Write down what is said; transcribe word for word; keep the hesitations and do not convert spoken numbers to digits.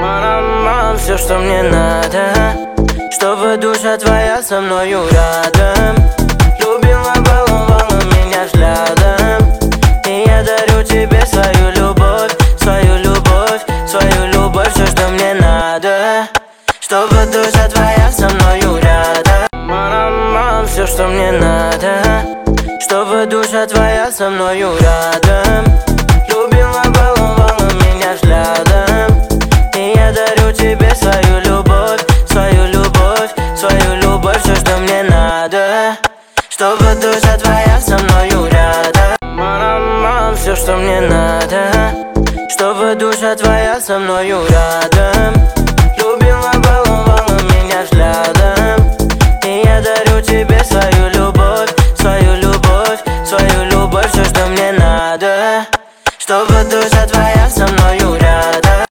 Мама, все, что мне надо, чтобы душа твоя со мною рядом. Любила, баловала меня взглядом, и я дарю тебе свою любовь, свою любовь, свою любовь. Все, что мне надо, чтобы душа твоя со мною рядом. Мама, все, что мне надо, чтобы душа твоя со мною рядом. Любила, баловала меня взглядом, и я дарю тебе свою любовь, свою любовь, свою любовь. Все, что мне надо, чтобы душа твоя со мною рядом. Мама, все, что мне надо, чтобы душа твоя со мною рядом. Любила, баловала меня взглядом, и я дарю тебе свою любовь, свою любовь, свою любовь. Все, что мне надо, чтобы душа твоя со мною рядом.